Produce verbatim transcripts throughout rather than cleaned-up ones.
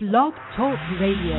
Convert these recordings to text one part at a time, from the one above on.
Blog Talk Radio.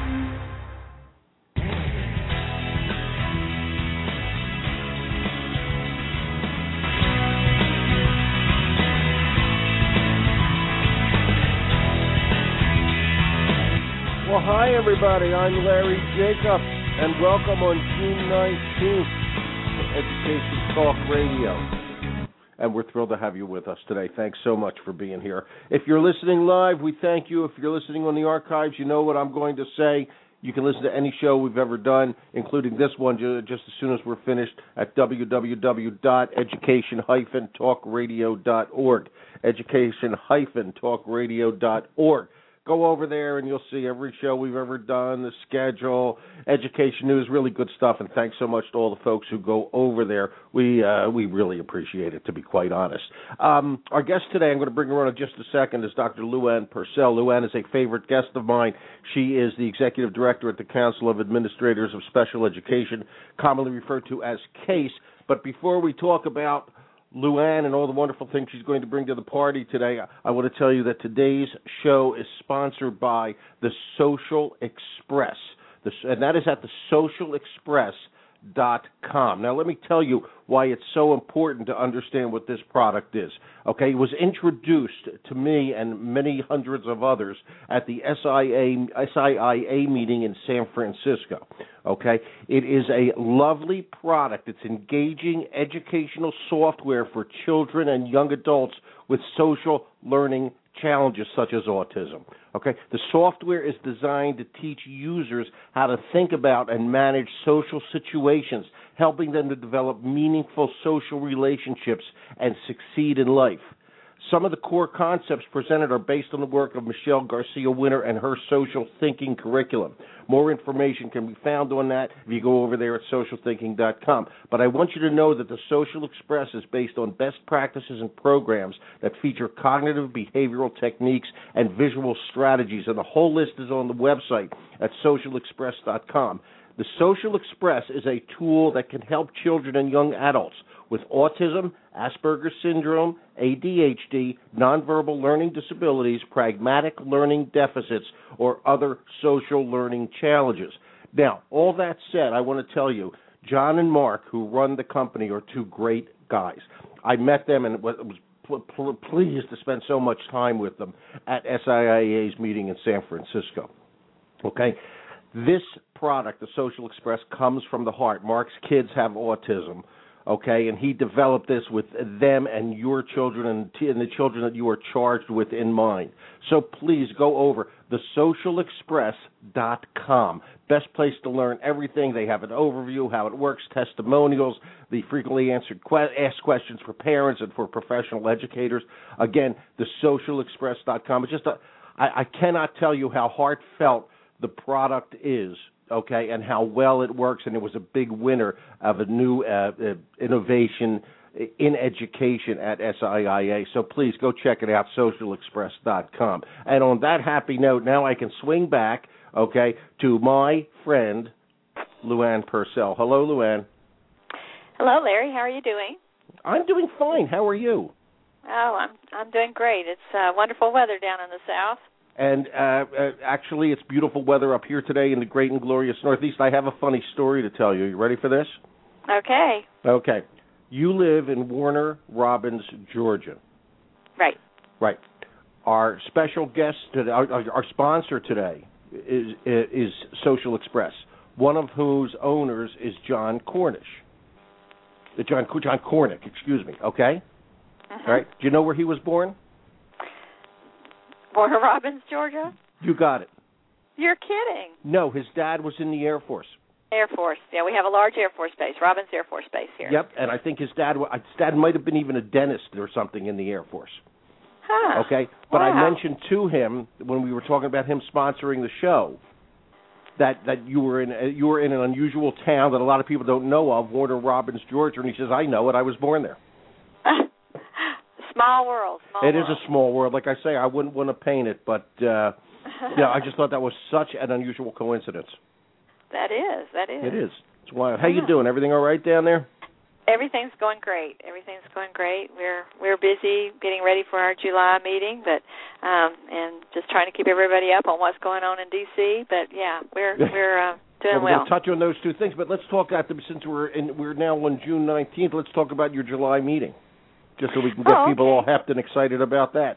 Well, hi, everybody. I'm Larry Jacobs, and welcome on June nineteenth to Education Talk Radio. And we're thrilled to have you with us today. Thanks so much for being here. If you're listening live, we thank you. If you're listening on the archives, you know what I'm going to say. You can listen to any show we've ever done, including this one, just as soon as we're finished, at w w w dot education dash talk radio dot org. education dash talk radio dot org. Go over there and you'll see every show we've ever done, the schedule, education news, really good stuff. And thanks so much to all the folks who go over there. We uh, we really appreciate it, to be quite honest. Um, our guest today, I'm going to bring her on in just a second, is Doctor Lou Ann Purcell. Lou Ann is a favorite guest of mine. She is the Executive Director at the Council of Administrators of Special Education, commonly referred to as CASE. But before we talk about Lou Ann and all the wonderful things she's going to bring to the party today, I want to tell you that today's show is sponsored by the Social Express, the, and that is at the social express dot com. Now, let me tell you why it's so important to understand what this product is. Okay, it was introduced to me and many hundreds of others at the S I I A meeting in San Francisco. Okay, it is a lovely product. It's engaging educational software for children and young adults with social learning challenges such as autism. Okay, the software is designed to teach users how to think about and manage social situations, helping them to develop meaningful social relationships and succeed in life. Some of the core concepts presented are based on the work of Michelle Garcia-Winter and her social thinking curriculum. More information can be found on that if you go over there at social thinking dot com. But I want you to know that the Social Express is based on best practices and programs that feature cognitive behavioral techniques and visual strategies, and the whole list is on the website at social express dot com. The Social Express is a tool that can help children and young adults with autism, Asperger's syndrome, A D H D, nonverbal learning disabilities, pragmatic learning deficits, or other social learning challenges. Now, all that said, I want to tell you, John and Mark, who run the company, are two great guys. I met them and was pleased to spend so much time with them at S I I A's meeting in San Francisco. Okay? This product, the Social Express, comes from the heart. Mark's kids have autism. Okay, and he developed this with them and your children and, t- and the children that you are charged with in mind. So please go over the social express dot com. Best place to learn everything. They have an overview, how it works, testimonials, the frequently answered que- asked questions for parents and for professional educators. Again, the social express dot com. It's just a, I, I cannot tell you how heartfelt the product is. Okay, and how well it works, and it was a big winner of a new uh, uh, innovation in education at S I I A. So please go check it out, social express dot com. And on that happy note, now I can swing back, okay, to my friend, Lou Ann Purcell. Hello, Lou Ann. Hello, Larry. How are you doing? I'm doing fine. How are you? Oh, I'm I'm doing great. It's uh, wonderful weather down in the south. And uh, uh, actually, it's beautiful weather up here today in the great and glorious Northeast. I have a funny story to tell you. You ready for this? Okay. Okay. You live in Warner Robins, Georgia. Right. Right. Our special guest, today, our, our sponsor today, is is Social Express, one of whose owners is John Cornish. John John Cornick, excuse me. Okay. Uh-huh. All right. Do you know where he was born? Warner Robins, Georgia? You got it. You're kidding. No, his dad was in the Air Force. Air Force. Yeah, we have a large Air Force base, Robins Air Force Base here. Yep, and I think his dad his dad might have been even a dentist or something in the Air Force. Huh. Okay, but wow. I mentioned to him when we were talking about him sponsoring the show that, that you were in you were in an unusual town that a lot of people don't know of, Warner Robins, Georgia, and he says, "I know it. I was born there." Small world. Small it world. is a small world. Like I say, I wouldn't want to paint it, but uh, yeah, I just thought that was such an unusual coincidence. That is. That is. It is. It's wild. How you doing? Everything all right down there? Everything's going great. Everything's going great. We're we're busy getting ready for our July meeting, but um, and just trying to keep everybody up on what's going on in D C. But yeah, we're we're uh, doing well. well. We'll touch on those two things, but let's talk at them since we're in, we're now on June nineteenth. Let's talk about your July meeting, just so we can get oh, okay. people all happy and excited about that.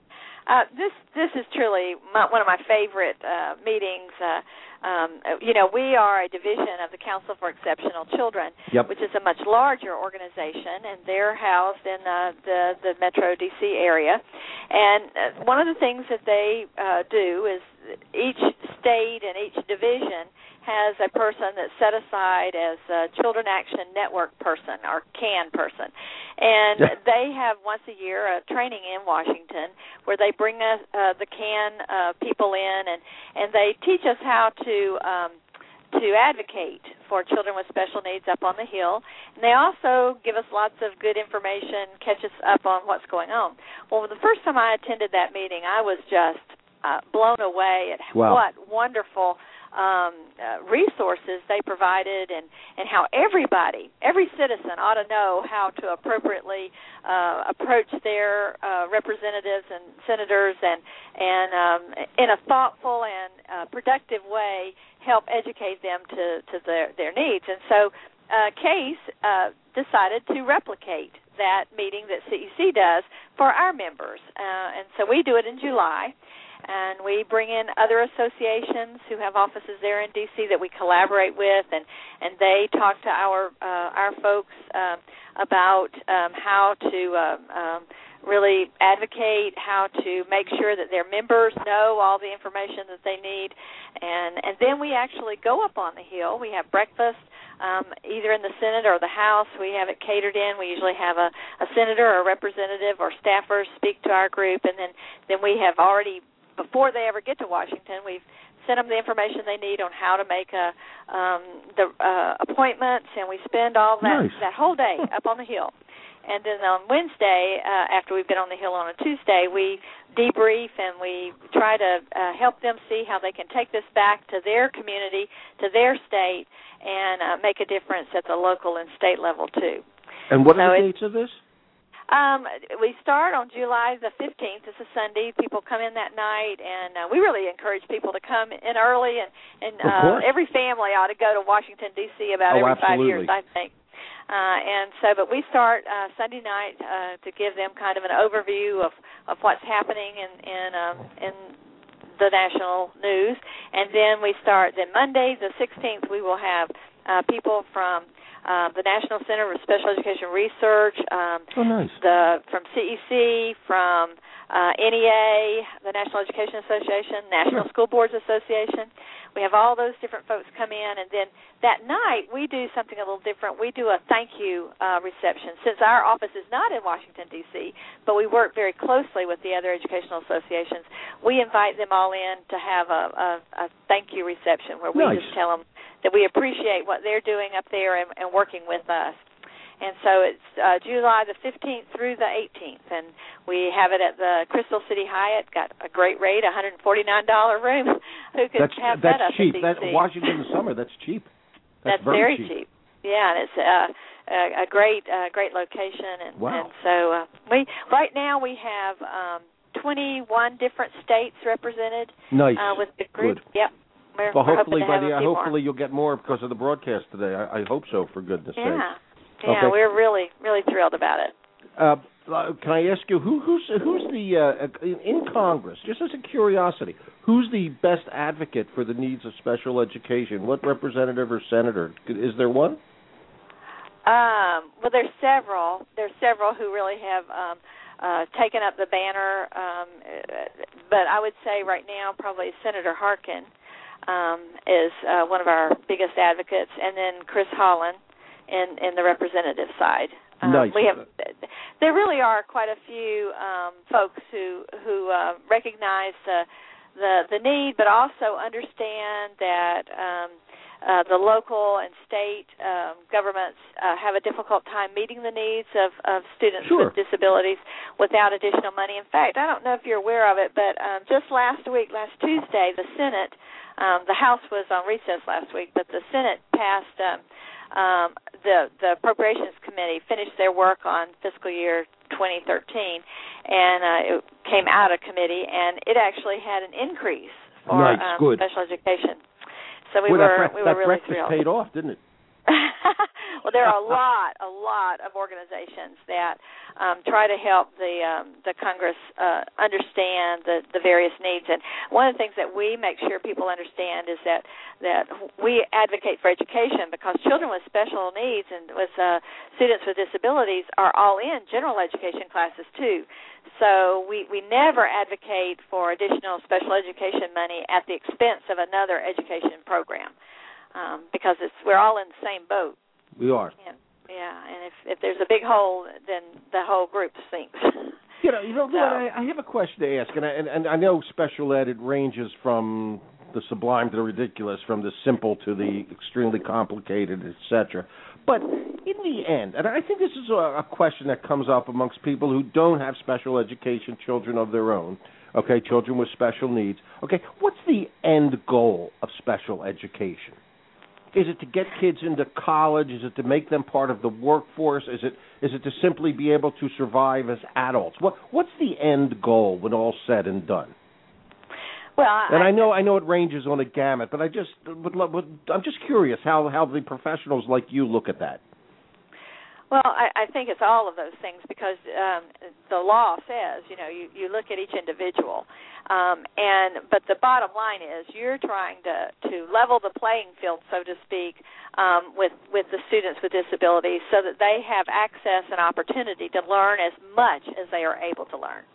Uh, this this is truly my, one of my favorite uh, meetings. Uh, um, you know, we are a division of the Council for Exceptional Children, yep. which is a much larger organization, and they're housed in uh, the the Metro D C area. And uh, one of the things that they uh, do is each state and each division has a person that's set aside as a Children Action Network person, or CAN person. And yeah. they have once a year a training in Washington where they bring us, uh, the CAN uh, people in, and, and they teach us how to um, to advocate for children with special needs up on the Hill. And they also give us lots of good information, catch us up on what's going on. Well, the first time I attended that meeting, I was just uh, blown away at wow. what wonderful Um, uh, resources they provided, and, and how everybody, every citizen ought to know how to appropriately uh, approach their uh, representatives and senators and, and um, in a thoughtful and uh, productive way help educate them to, to their, their needs. And so uh, Case uh, decided to replicate that meeting that C E C does for our members. Uh, and so we do it in July. And we bring in other associations who have offices there in D C that we collaborate with, and, and they talk to our uh, our folks um, about um, how to um, um, really advocate, how to make sure that their members know all the information that they need. And, and then we actually go up on the Hill. We have breakfast um, either in the Senate or the House. We have it catered in. We usually have a, a senator or a representative or staffers speak to our group, and then, then we have already, before they ever get to Washington, we've sent them the information they need on how to make a, um, the uh, appointments, and we spend all that, nice. that whole day up on the Hill. And then on Wednesday, uh, after we've been on the Hill on a Tuesday, we debrief and we try to uh, help them see how they can take this back to their community, to their state, and uh, make a difference at the local and state level, too. And what so are the dates of this? Um, we start on July the fifteenth. It's a Sunday. People come in that night, and uh, we really encourage people to come in early. And, and uh, every family ought to go to Washington, D C about oh, every absolutely. five years, I think. Uh, and so, but we start uh, Sunday night uh, to give them kind of an overview of, of what's happening in in, um, in the national news. And then we start, then Monday the sixteenth, we will have uh, people from Uh, the National Center for Special Education Research, um, oh, nice. the from C E C, from uh, N E A, the National Education Association, National sure. School Boards Association. We have all those different folks come in, and then that night we do something a little different. We do a thank you uh, reception. Since our office is not in Washington, D C, but we work very closely with the other educational associations, we invite them all in to have a, a, a thank you reception where we nice. just tell them that we appreciate what they're doing up there and, and working with us. And so it's uh, July the fifteenth through the eighteenth, and we have it at the Crystal City Hyatt. Got a great rate, one hundred forty-nine dollars room. Who could that's, have that's that up cheap. in D C? That Washington in the summer, that's cheap. That's, that's very, very cheap. cheap. Yeah, and it's uh, a, a great, uh, great location. And, wow. and so uh, we right now we have um, twenty-one different states represented. Nice. Uh, with the group. Good. Yep. We're, well, we're hopefully, by the uh, hopefully more. you'll get more because of the broadcast today. I, I hope so, for goodness' yeah. sake. Yeah, okay. we're really, really thrilled about it. Uh, can I ask you who, who's who's the uh, in Congress? Just as a curiosity, who's the best advocate for the needs of special education? What representative or senator is there? One? Um, well, there's several. There's several who really have um, uh, taken up the banner. Um, but I would say right now probably Senator Harkin um, is uh, one of our biggest advocates, and then Chris Holland in, in the representative side. Um, nice. We have. There really are quite a few um, folks who who uh, recognize the, the the need, but also understand that um, uh, the local and state um, governments uh, have a difficult time meeting the needs of, of students sure. with disabilities without additional money. In fact, I don't know if you're aware of it, but um, just last week, last Tuesday, the Senate, um, the House was on recess last week, but the Senate passed. Um, um, the the Appropriations Committee finished their work on fiscal year twenty thirteen, and uh, it came out of committee, and it actually had an increase for nice, um, good. special education. So we Boy, were that, we that were really breakfast thrilled. paid off, didn't it? Well, there are a lot, a lot of organizations that um, try to help the um, the Congress uh, understand the, the various needs. And one of the things that we make sure people understand is that that we advocate for education because children with special needs and with uh, students with disabilities are all in general education classes too. So we, we never advocate for additional special education money at the expense of another education program. Um, because it's we're all in the same boat. We are. And, yeah, and if, if there's a big hole, then the whole group sinks. You know, you know, so, I, I have a question to ask, and I, and, and I know special ed, it ranges from the sublime to the ridiculous, from the simple to the extremely complicated, et cetera. But in the end, and I think this is a, a question that comes up amongst people who don't have special education children of their own, okay, children with special needs. Okay, what's the end goal of special education? Is it to get kids into college? Is it to make them part of the workforce? Is it is it to simply be able to survive as adults? What what's the end goal when all's said and done? Well, and I, I know I know it ranges on a gamut, but I just would, love, would I'm just curious how, how the professionals like you look at that. Well, I, I think it's all of those things because um, the law says, you know, you, you look at each individual. Um, and but the bottom line is you're trying to, to level the playing field, so to speak, um, with, with the students with disabilities so that they have access and opportunity to learn as much as they are able to learn.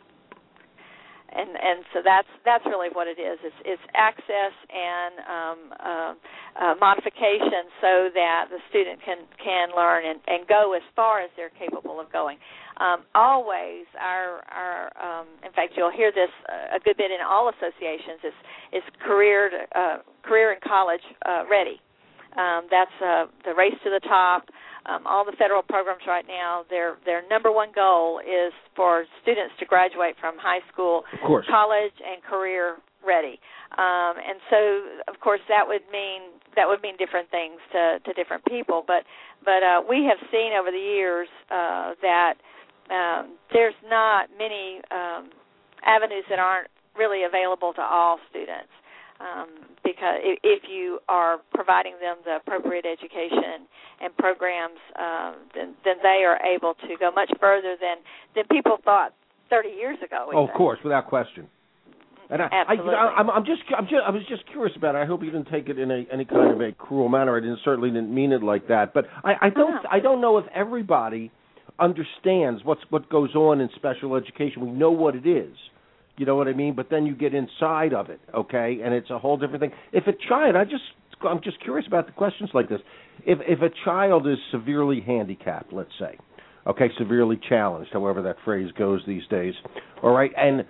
And and so that's that's really what it is. It's, it's access and um, uh, uh, modification so that the student can, can learn and, and go as far as they're capable of going. Um, always, our our um, in fact, you'll hear this a good bit in all associations. Is is career to, uh, career and college uh, ready. Um, that's uh, the race to the top. Um, all the federal programs right now, their their number one goal is for students to graduate from high school, college, and career ready. Um, and so, of course, that would mean that would mean different things to, to different people. But but uh, we have seen over the years uh, that um, there's not many um, avenues that aren't really available to all students. Um, because if you are providing them the appropriate education and programs, um, then, then they are able to go much further than, than people thought thirty years ago. Oh, of course, without question. And I, Absolutely. I, I'm, I'm just, I'm just, I was just curious about it. I hope you didn't take it in a, any kind of a cruel manner. I didn't certainly didn't mean it like that. But I, I don't, Uh-huh. I don't know if everybody understands what's what goes on in special education. We know what it is. You know what I mean? But then you get inside of it, okay, and it's a whole different thing. If a child, I just, I'm just curious about the questions like this. If if a child is severely handicapped, let's say, okay, severely challenged, however that phrase goes these days, all right, and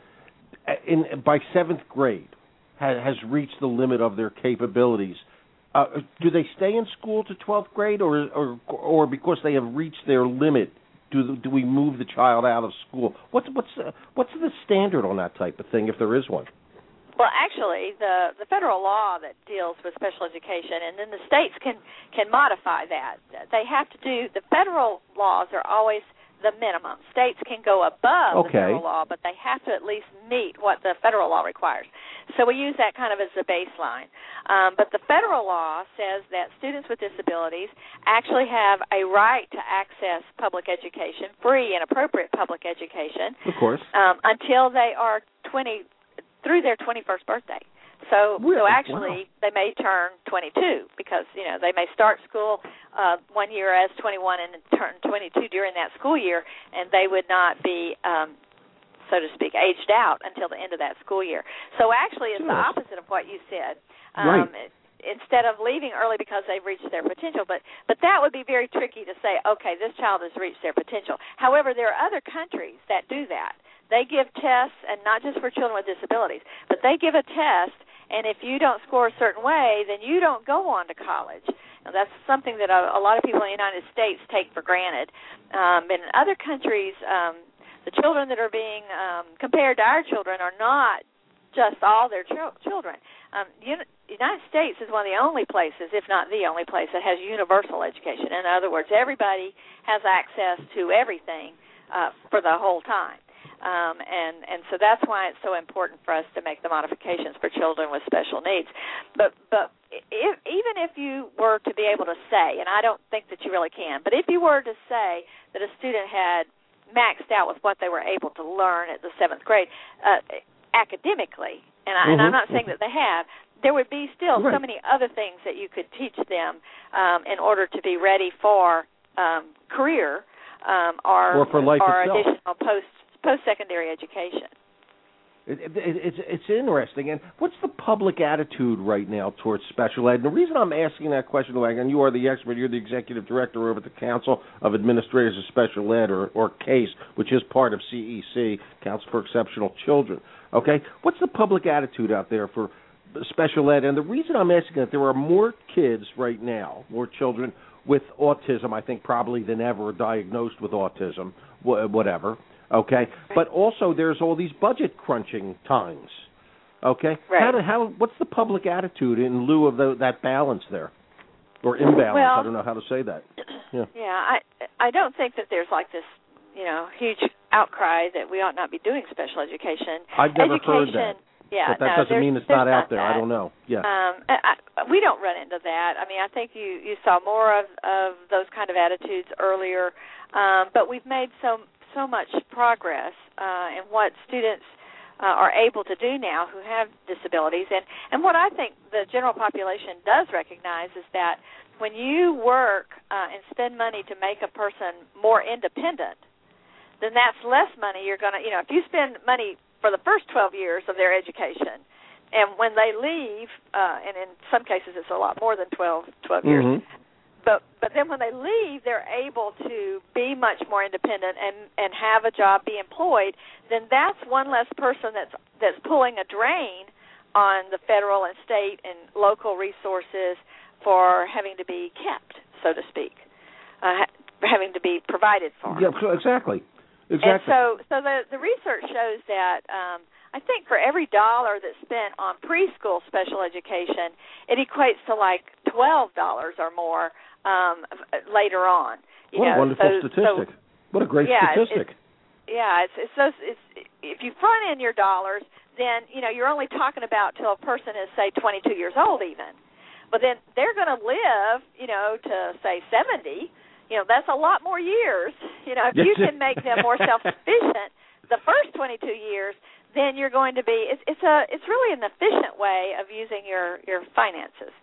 in by seventh grade has, has reached the limit of their capabilities, uh, do they stay in school to twelfth grade, or or or because they have reached their limit? Do do we move the child out of school? What's what's uh, what's the standard on that type of thing, if there is one? Well, actually, the the federal law that deals with special education, and then the states can can modify that. They have to do the federal laws are always the minimum. States can go above okay. the federal law, but they have to at least meet what the federal law requires. So we use that kind of as a baseline. Um, but the federal law says that students with disabilities actually have a right to access public education, free and appropriate public education, of course, um, until they are twenty through their twenty-first birthday. So, really? so actually, wow. they may turn twenty-two because you know they may start school uh, one year as twenty-one and turn twenty-two during that school year, and they would not be, um, so to speak, aged out until the end of that school year. So actually, it's yes. the opposite of what you said. Um, right. Instead of leaving early because they've reached their potential, but but that would be very tricky to say. Okay, this child has reached their potential. However, there are other countries that do that. They give tests, and not just for children with disabilities, but they give a test. And if you don't score a certain way, then you don't go on to college. Now, that's something that a, a lot of people in the United States take for granted. Um, but in other countries, um, the children that are being um, compared to our children are not just all their ch- children. Um, the United States is one of the only places, if not the only place, that has universal education. In other words, everybody has access to everything uh, for the whole time. Um, and, and so that's why it's so important for us to make the modifications for children with special needs. But but if, even if you were to be able to say, and I don't think that you really can, but if you were to say that a student had maxed out with what they were able to learn at the seventh grade uh, academically, and, I, mm-hmm. and I'm not saying that they have, there would be still right. so many other things that you could teach them um, in order to be ready for um, career um, or, or for life or itself. additional post post-secondary education. It, it, it's it's interesting. And what's the public attitude right now towards special ed? And the reason I'm asking that question, and you are the expert, you're the executive director over at the Council of Administrators of Special Ed, or, or CASE, which is part of C E C, Council for Exceptional Children. Okay, what's the public attitude out there for special ed? And the reason I'm asking that, there are more kids right now, more children with autism, I think probably than ever, diagnosed with autism, whatever. Okay, right. But also there's all these budget crunching times. Okay, right. how, do, how what's the public attitude in lieu of the, that balance there, or imbalance? Well, I don't know how to say that. Yeah, yeah. I I don't think that there's like this, you know, huge outcry that we ought not be doing special education. I've never education, heard that. Yeah, but that no, doesn't mean it's not out there. That. I don't know. Yeah. Um, I, I, we don't run into that. I mean, I think you, you saw more of, of those kind of attitudes earlier, um, but we've made so so much progress uh, in what students uh, are able to do now who have disabilities. And, and what I think the general population does recognize is that when you work uh, and spend money to make a person more independent, then that's less money you're going to, you know, if you spend money for the first twelve years of their education, and when they leave, uh, and in some cases it's a lot more than twelve, twelve years, mm-hmm. but but then when they leave, they're able to be much more independent and, and have a job, be employed, then that's one less person that's that's pulling a drain on the federal and state and local resources for having to be kept, so to speak, uh, having to be provided for. Yeah, exactly. Exactly. And so, so the, the research shows that um, I think for every dollar that's spent on preschool special education, it equates to like twelve dollars or more um, later on. You what know, a wonderful so, statistic! So, what a great yeah, statistic! It's, yeah, it's, it's so it's, if you front end your dollars, then you know you're only talking about till a person is say twenty-two years old even. But then they're going to live, you know, to say seventy. You know, that's a lot more years. You know, if yes. you can make them more self-sufficient the first twenty-two years, then you're going to be. It's, it's a. It's really an efficient way of using your, your finances.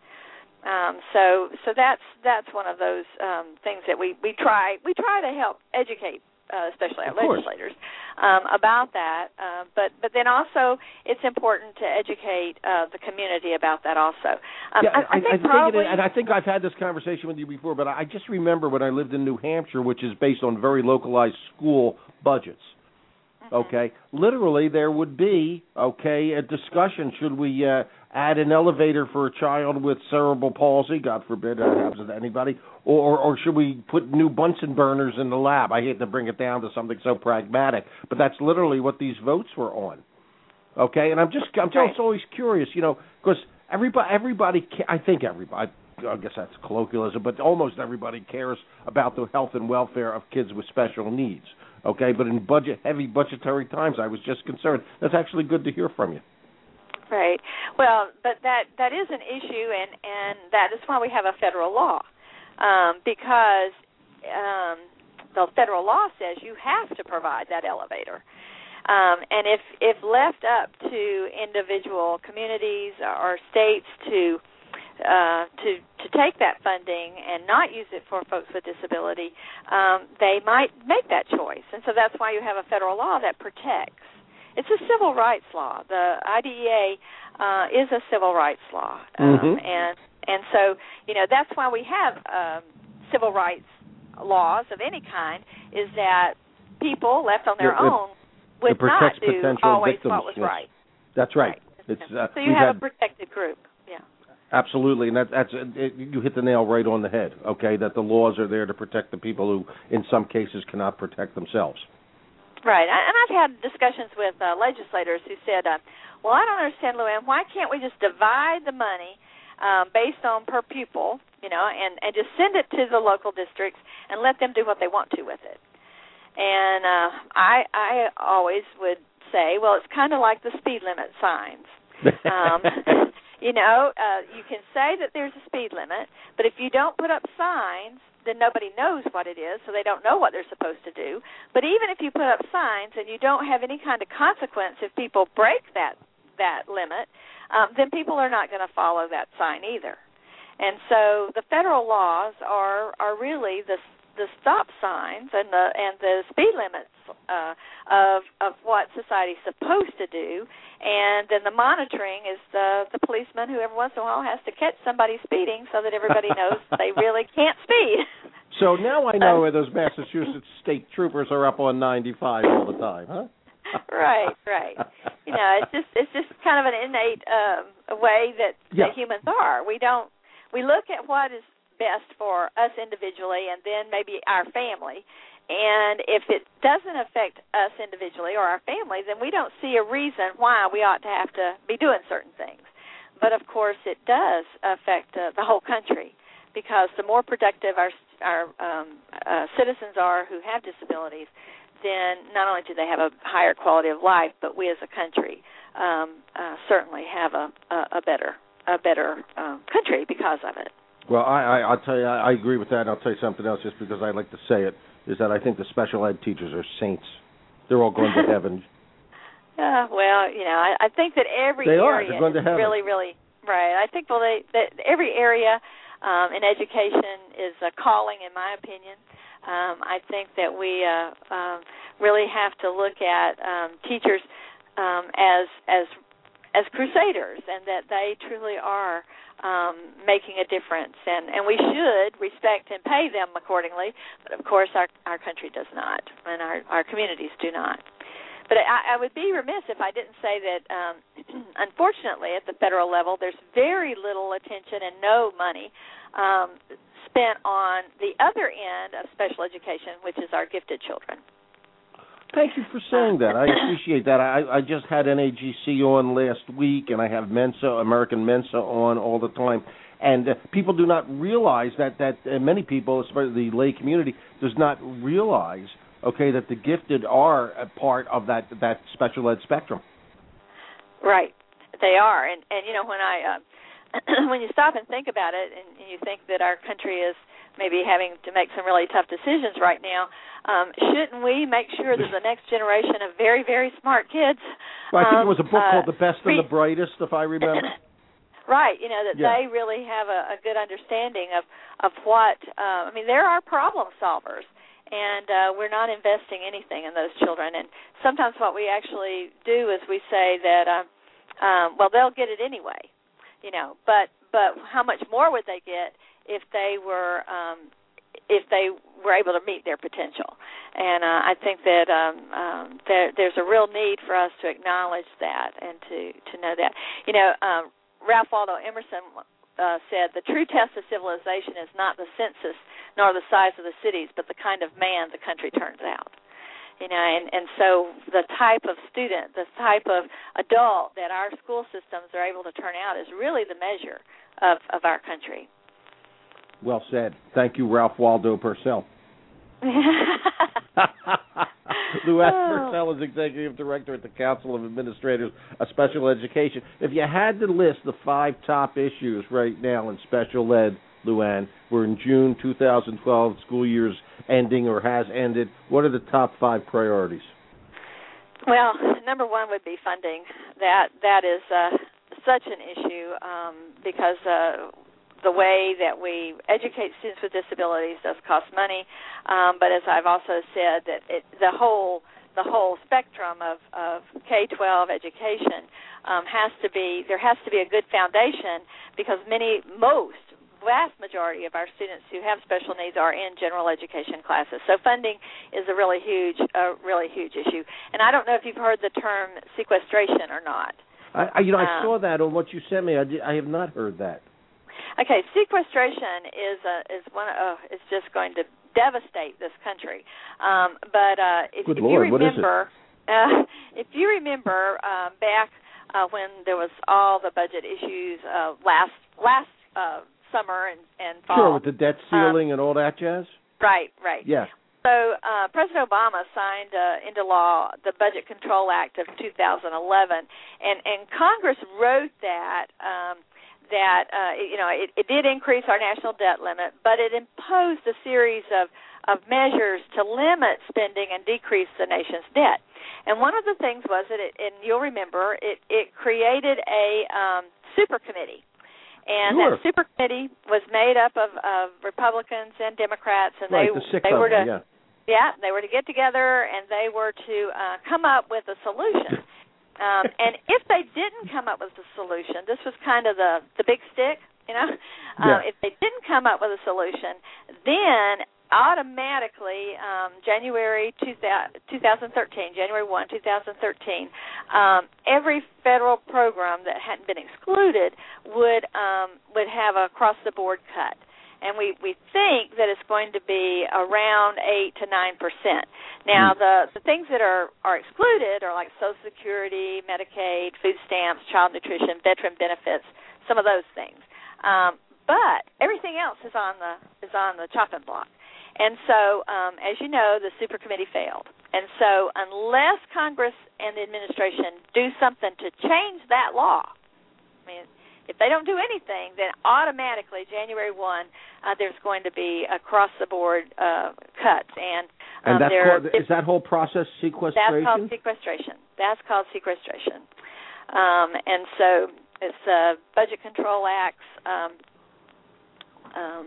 Um, so so that's that's one of those um, things that we, we try we try to help educate, uh, especially our legislators, um, about that. Uh, but but then also it's important to educate uh, the community about that also. Um, yeah, I, I think I, I probably, think it is, and I think I've had this conversation with you before, but I just remember when I lived in New Hampshire, which is based on very localized school budgets. Mm-hmm. Okay, literally there would be okay a discussion: should we uh, add an elevator for a child with cerebral palsy? God forbid that happens to anybody. Or, or should we put new Bunsen burners in the lab? I hate to bring it down to something so pragmatic, but that's literally what these votes were on. Okay, and I'm just I'm right. just always curious, you know, because everybody everybody I think everybody I guess that's colloquialism, but almost everybody cares about the health and welfare of kids with special needs. Okay, but in budget heavy budgetary times, I was just concerned. That's actually good to hear from you. Right. Well, but that that is an issue, and and that is why we have a federal law. Um, because um, the federal law says you have to provide that elevator. Um, and if, if left up to individual communities or states to uh, to to take that funding and not use it for folks with disability, um, they might make that choice. And so that's why you have a federal law that protects. It's a civil rights law. The I D E A uh, is a civil rights law, um, mm-hmm. and and so you know that's why we have um, civil rights laws of any kind. Is that people left on their it, own would it protects not do potential always victims. what was yes. right. That's right. right. It's, uh, so you have had, a protected group. Yeah. Absolutely, and that, that's it, you hit the nail right on the head. Okay, that the laws are there to protect the people who, in some cases, cannot protect themselves. Right, and I've had discussions with uh, legislators who said, uh, well, I don't understand, Luann. Why can't we just divide the money um, based on per pupil, you know, and, and just send it to the local districts and let them do what they want to with it? And uh, I, I always would say, well, it's kind of like the speed limit signs. Um, you know, uh, you can say that there's a speed limit, but if you don't put up signs, then nobody knows what it is, so they don't know what they're supposed to do. But even if you put up signs and you don't have any kind of consequence if people break that that limit, um, then people are not going to follow that sign either. And so the federal laws are are really the the stop signs and the and the speed limits uh, of of what society's supposed to do, and then the monitoring is the the policeman who every once in a while has to catch somebody speeding so that everybody knows they really can't speed. So now I know where those Massachusetts state troopers are up on ninety-five all the time, huh? Right, right. You know, it's just it's just kind of an innate um, way that, yeah. that humans are. We don't we look at what is best for us individually and then maybe our family. And if it doesn't affect us individually or our family, then we don't see a reason why we ought to have to be doing certain things. But, of course, it does affect uh, the whole country because the more productive our, our um, uh, citizens are who have disabilities, then not only do they have a higher quality of life, but we as a country um, uh, certainly have a, a, a better, a better um, country because of it. Well, I, I, I'll tell you, I, I agree with that, and I'll tell you something else just because I like to say it, is that I think the special ed teachers are saints. They're all going to heaven. Uh, well, you know, I, I think that every they area are. They're going to is heaven. really, really, right. I think, well, they, that every area um, in education is a calling, in my opinion. Um, I think that we uh, um, really have to look at um, teachers um, as as as crusaders, and that they truly are um, making a difference, and, and we should respect and pay them accordingly. But of course, our our country does not, and our, our communities do not. But I, I would be remiss if I didn't say that, um, unfortunately, at the federal level, there's very little attention and no money um, spent on the other end of special education, which is our gifted children. Thank you for saying that. I appreciate that. I, I just had N A G C on last week, and I have Mensa, American Mensa on all the time. And uh, people do not realize that, that uh, many people, especially the lay community, does not realize, okay, that the gifted are a part of that that special ed spectrum. Right. They are. And, and you know, when I uh, when you stop and think about it, and you think that our country is maybe having to make some really tough decisions right now, um, shouldn't we make sure that the next generation of very, very smart kids... Well, I think um, it was a book uh, called The Best and the Brightest, if I remember. Right, you know, that yeah. they really have a, a good understanding of, of what... Uh, I mean, there are problem solvers, and uh, we're not investing anything in those children. And sometimes what we actually do is we say that, um, um, well, they'll get it anyway, you know, but, but how much more would they get if they were um, if they were able to meet their potential? And uh, I think that um, um, there, there's a real need for us to acknowledge that and to, to know that. You know, um, Ralph Waldo Emerson uh, said, the true test of civilization is not the census nor the size of the cities, but the kind of man the country turns out. You know, and, and so the type of student, the type of adult that our school systems are able to turn out is really the measure of, of our country. Well said. Thank you, Ralph Waldo Purcell. Luann oh. Purcell is Executive Director at the Council of Administrators of Special Education. If you had to list the five top issues right now in special ed, Luann, we're in June two thousand twelve, school year's ending or has ended. What are the top five priorities? Well, number one would be funding. That That is uh, such an issue um, because uh, the way that we educate students with disabilities does cost money, um, but as I've also said, that it, the whole the whole spectrum of, of K twelve education um, has to be there has to be a good foundation because many most vast majority of our students who have special needs are in general education classes. So funding is a really huge, a really huge issue. And I don't know if you've heard the term sequestration or not. I, you know, I um, saw that on what you sent me. I, did, I have not heard that. Okay, sequestration is a, is one. Uh, it's just going to devastate this country. Um, but uh, if, Good if Lord, you remember, what is it? Uh, if you remember um, back uh, when there was all the budget issues uh, last last uh, summer and, and fall. Sure, with the debt ceiling um, and all that jazz? Right, right. Yeah. So uh, President Obama signed uh, into law the Budget Control Act of two thousand eleven, and, and Congress wrote that um, that uh, you know it, it did increase our national debt limit, but it imposed a series of, of measures to limit spending and decrease the nation's debt. And one of the things was that, it, and you'll remember, it, it created a um, super committee. And sure. that super committee was made up of, of Republicans and Democrats, and right, they the six they of were them, to yeah. yeah they were to get together and they were to uh, come up with a solution. Um, and if they didn't come up with a solution, this was kind of the the big stick, you know. Yeah. Uh, if they didn't come up with a solution, then automatically um, January two thousand thirteen, January first, two thousand thirteen, um, every federal program that hadn't been excluded would um, would have a across-the-board cut. And we, we think that it's going to be around eight to nine percent. Now, mm. the, the things that are, are excluded are like Social Security, Medicaid, food stamps, child nutrition, veteran benefits, some of those things. Um, but everything else is on the is on the chopping block. And so, um, as you know, the super committee failed. And so unless Congress and the administration do something to change that law, I mean, if they don't do anything, then automatically January first, uh, there's going to be across-the-board uh, cuts. And, um, and that's there, called, is that whole process sequestration? That's called sequestration. That's called sequestration. Um, and so it's uh, Budget Control Act's um, um,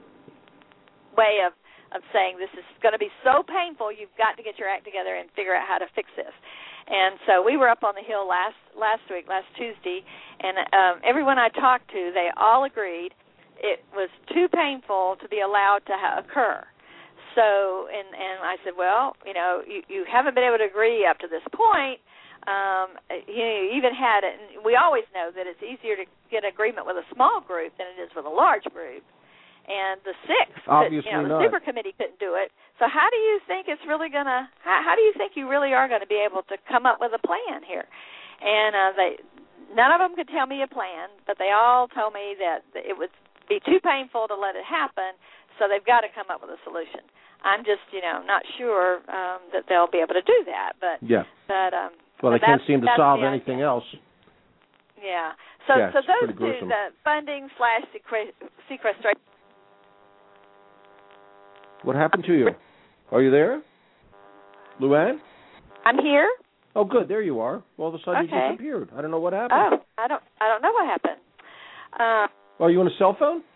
way of of saying this is going to be so painful, you've got to get your act together and figure out how to fix this. And so we were up on the Hill last last week, last Tuesday, and um, everyone I talked to, they all agreed it was too painful to be allowed to ha- occur. So, and, and I said, well, you know, you, you haven't been able to agree up to this point. Um, you know, you even had it, and we always know that it's easier to get agreement with a small group than it is with a large group. And the six, obviously you know, not. the super committee couldn't do it. So how do you think it's really going to, how, how do you think you really are going to be able to come up with a plan here? And uh, they, none of them could tell me a plan, but they all told me that it would be too painful to let it happen, so they've got to come up with a solution. I'm just, you know, not sure um, that they'll be able to do that. But, yeah. but um, well, they can't seem to solve anything else. Yeah. So, yeah, so those two, gruesome. the funding slash sequestration. What happened to you? Are you there? Luann? I'm here. Oh, good. There you are. All of a sudden okay. you disappeared. I don't know what happened. Oh, I don't I don't know what happened. Uh, are you on a cell phone?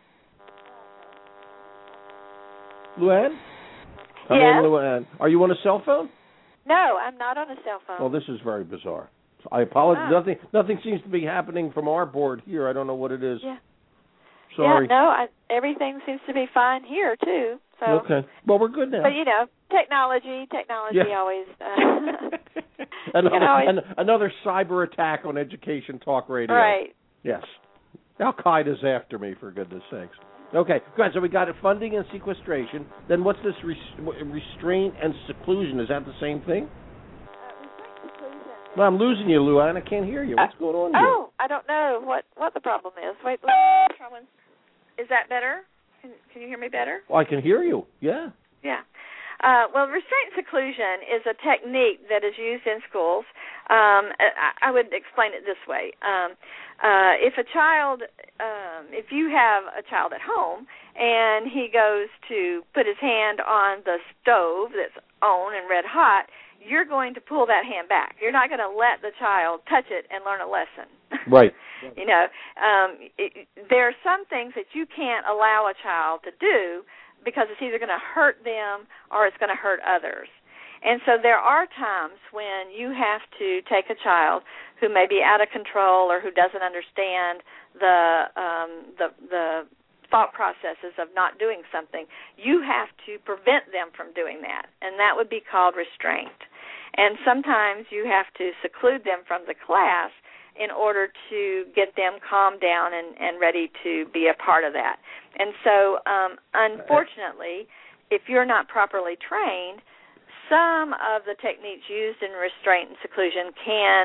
Luann? Yes. I mean, Luann. Are you on a cell phone? No, I'm not on a cell phone. Well, this is very bizarre. I apologize. Oh. Nothing nothing seems to be happening from our board here. I don't know what it is. Yeah. Sorry. Yeah, no, I, everything seems to be fine here, too. So, okay. Well, we're good now. But, you know, technology, technology yeah. always... Uh, another, always... An, another cyber attack on Education Talk Radio. Right. Yes. Al-Qaeda's after me, for goodness sakes. Okay, good. So we got it, funding and sequestration. Then what's this res- restraint and seclusion? Is that the same thing? Well, I'm losing you, Luann. I can't hear you. What's going on here? Oh, I don't know what, what the problem is. Wait, let me try one. Is that better? Can, can you hear me better? Well, I can hear you. Yeah. Yeah. Uh, well, restraint and seclusion is a technique that is used in schools. Um, I, I would explain it this way. Um, uh, if a child, um, if you have a child at home and he goes to put his hand on the stove that's on and red hot, you're going to pull that hand back. You're not going to let the child touch it and learn a lesson. Right. You know, um, it, there are some things that you can't allow a child to do because it's either going to hurt them or it's going to hurt others. And so there are times when you have to take a child who may be out of control or who doesn't understand the um, the the thought processes of not doing something. You have to prevent them from doing that, and that would be called restraint. And sometimes you have to seclude them from the class in order to get them calmed down and, and ready to be a part of that. And so, um, unfortunately, if you're not properly trained, some of the techniques used in restraint and seclusion can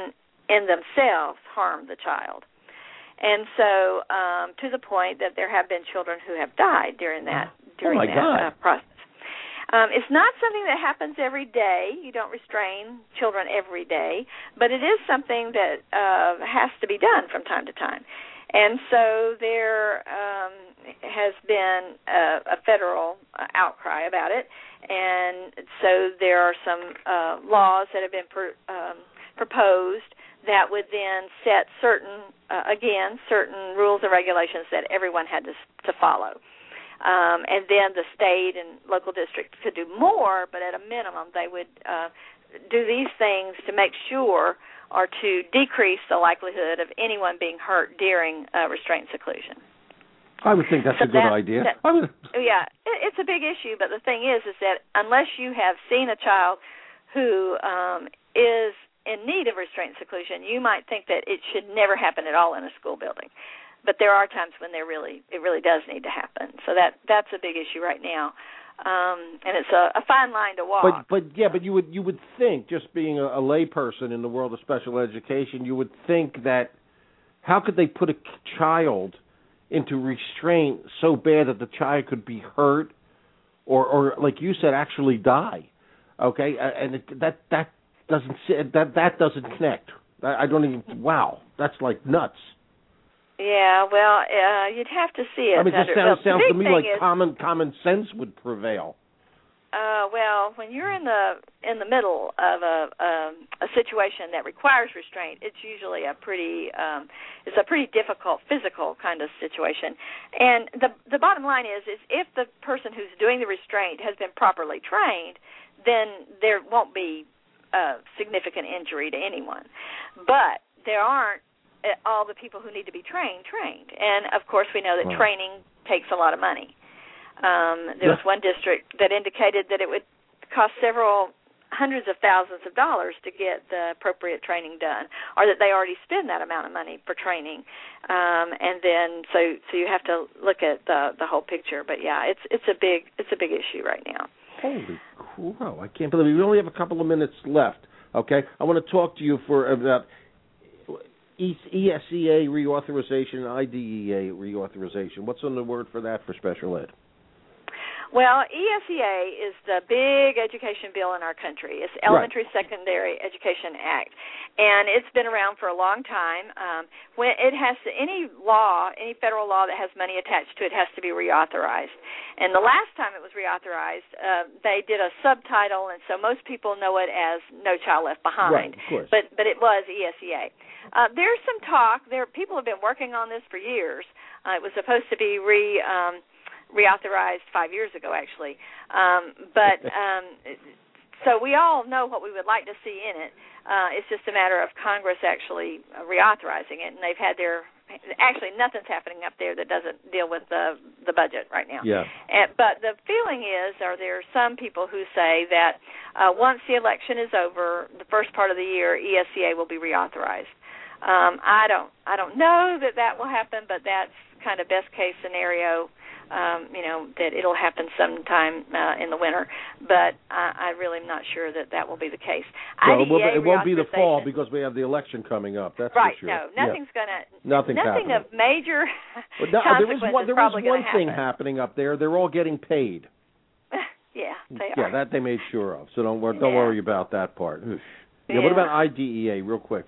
in themselves harm the child. And so, um, to the point that there have been children who have died during that during oh my that God. Uh, process. Um, it's not something that happens every day. You don't restrain children every day, but it is something that uh, has to be done from time to time. And so there um, has been a, a federal uh, outcry about it, and so there are some uh, laws that have been pr- um, proposed that would then set certain, uh, again, certain rules and regulations that everyone had to, to follow. Um, and then the state and local districts could do more, but at a minimum they would uh, do these things to make sure or to decrease the likelihood of anyone being hurt during uh, restraint seclusion. I would think that's so a good that, idea. That, I would... Yeah, it, it's a big issue, but the thing is is that unless you have seen a child who um, is in need of restraint seclusion, you might think that it should never happen at all in a school building. But there are times when there really it really does need to happen. So that that's a big issue right now, um, and it's a, a fine line to walk. But but yeah, but you would you would think, just being a, a layperson in the world of special education, you would think that how could they put a child into restraint so bad that the child could be hurt, or or like you said, actually die? Okay, and it, that that doesn't that that doesn't connect. I don't even. Wow, that's like nuts. Yeah, well, uh, you'd have to see it. I mean, it just sounds, well, sounds to me like is, common common sense would prevail. Uh, well, when you're in the in the middle of a um, a situation that requires restraint, it's usually a pretty um, it's a pretty difficult physical kind of situation. And the the bottom line is is if the person who's doing the restraint has been properly trained, then there won't be uh, significant injury to anyone. But there aren't all the people who need to be trained, trained. And, of course, we know that wow. training takes a lot of money. Um, there was one district that indicated that it would cost several hundreds of thousands of dollars to get the appropriate training done, or that they already spend that amount of money for training. Um, and then so so you have to look at the the whole picture. But, yeah, it's it's a big it's a big issue right now. Holy cow. I can't believe it. We only have a couple of minutes left, okay? I want to talk to you for about E S E A reauthorization, I D E A reauthorization. What's on the word for that for special ed? Well, E S E A is the big education bill in our country. It's Elementary right. Secondary Education Act, and it's been around for a long time. Um, when it has to, any law, any federal law that has money attached to it has to be reauthorized. And the last time it was reauthorized, uh, they did a subtitle, and so most people know it as No Child Left Behind. Right, of course. But but it was E S E A. Uh, there's some talk. There people have been working on this for years. Uh, it was supposed to be re. Um, reauthorized five years ago, actually. Um, but um, so we all know what we would like to see in it. Uh, it's just a matter of Congress actually reauthorizing it, and they've had their actually nothing's happening up there that doesn't deal with the the budget right now. Yeah. And, but the feeling is, or there are some people who say that uh, once the election is over, the first part of the year, E S E A will be reauthorized. Um, I don't I don't know that that will happen, but that's kind of best case scenario. Um, you know, that it'll happen sometime uh, in the winter, but I, I really am not sure that that will be the case. Well, I D E A it won't be the fall because we have the election coming up. That's right. for sure. No, nothing's yeah. gonna. Nothing's nothing happening. of major well, no, consequences. There is one, there probably is one thing happen. happening up there. They're all getting paid. yeah, they yeah, are. that they made sure of. So don't worry, don't yeah. worry about that part. Yeah. yeah. What about I D E A, real quick?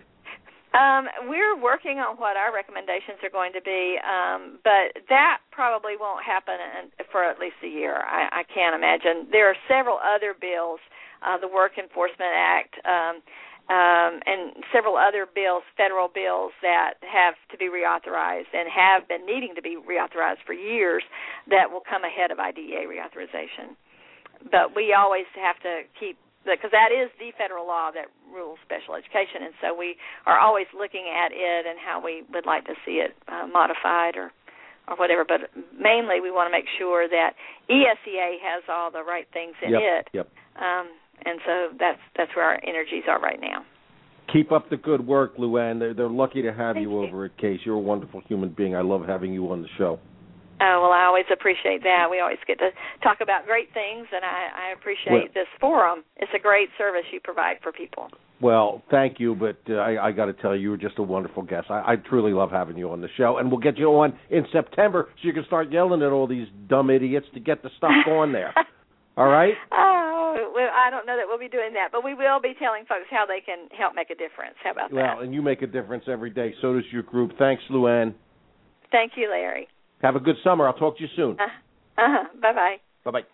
Um, we're working on what our recommendations are going to be, um, but that probably won't happen in, for at least a year. I, I can't imagine. There are several other bills, uh, the Work Enforcement Act, um, um, and several other bills, federal bills, that have to be reauthorized and have been needing to be reauthorized for years that will come ahead of I D E A reauthorization. But we always have to keep, because that is the federal law that rules special education, and so we are always looking at it and how we would like to see it uh, modified or, or whatever. But mainly we want to make sure that E S E A has all the right things in yep, it, yep. Um, and so that's that's where our energies are right now. Keep up the good work, Luann. They're, they're lucky to have you, you over at Case. You're a wonderful human being. I love having you on the show. Oh, well, I always appreciate that. We always get to talk about great things, and I, I appreciate well, this forum. It's a great service you provide for people. Well, thank you, but uh, I, I got to tell you, you were just a wonderful guest. I, I truly love having you on the show, and we'll get you on in September so you can start yelling at all these dumb idiots to get the stuff going there. All right? Oh, well, I don't know that we'll be doing that, but we will be telling folks how they can help make a difference. How about well, that? Well, and you make a difference every day. So does your group. Thanks, Luann. Thank you, Larry. Have a good summer. I'll talk to you soon. Uh, uh-huh. Bye-bye. Bye-bye.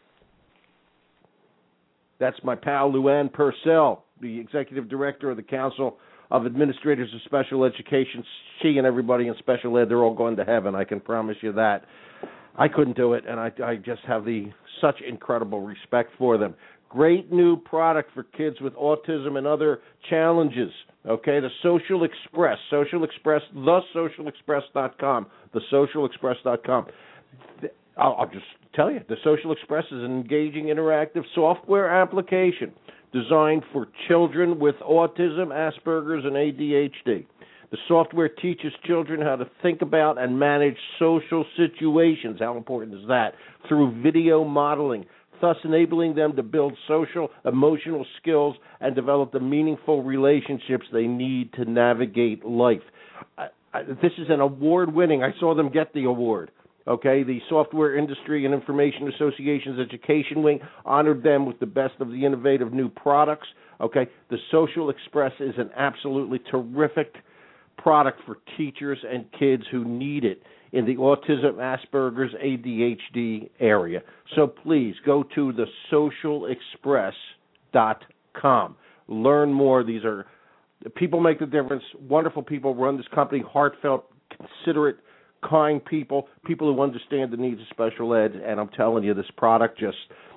That's my pal, Luann Purcell, the Executive Director of the Council of Administrators of Special Education. She and everybody in special ed, they're all going to heaven, I can promise you that. I couldn't do it, and I, I just have the such incredible respect for them. Great new product for kids with autism and other challenges, okay? The Social Express, Social Express, the social express dot com, the social express dot com. I'll, I'll just tell you, the Social Express is an engaging, interactive software application designed for children with autism, Asperger's, and A D H D. The software teaches children how to think about and manage social situations. How important is that? Through video modeling, thus enabling them to build social, emotional skills and develop the meaningful relationships they need to navigate life. I, I, this is an award-winning. I saw them get the award. Okay, the Software Industry and Information Association's Education Wing honored them with the best of the innovative new products. Okay, the Social Express is an absolutely terrific product for teachers and kids who need it in the autism, Asperger's, A D H D area. So please go to the social express dot com. Learn more. These are people make the difference. Wonderful people run this company, heartfelt, considerate, kind people, people who understand the needs of special ed, and I'm telling you, this product just,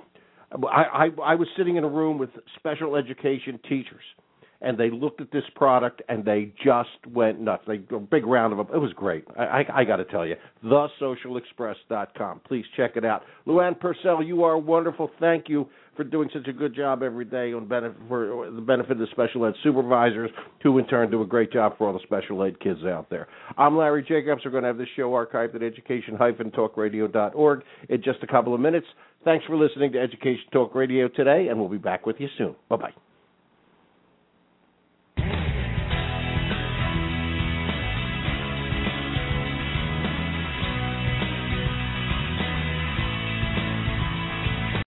I, I, I was sitting in a room with special education teachers, and they looked at this product, and they just went nuts. They a big round of them. It was great. I, I, I got to tell you, the social express dot com. Please check it out. Luann Purcell, you are wonderful. Thank you for doing such a good job every day on benefit, for the benefit of the special ed supervisors, who in turn do a great job for all the special ed kids out there. I'm Larry Jacobs. We're going to have this show archived at education dash talk radio dot org in just a couple of minutes. Thanks for listening to Education Talk Radio today, and we'll be back with you soon. Bye-bye.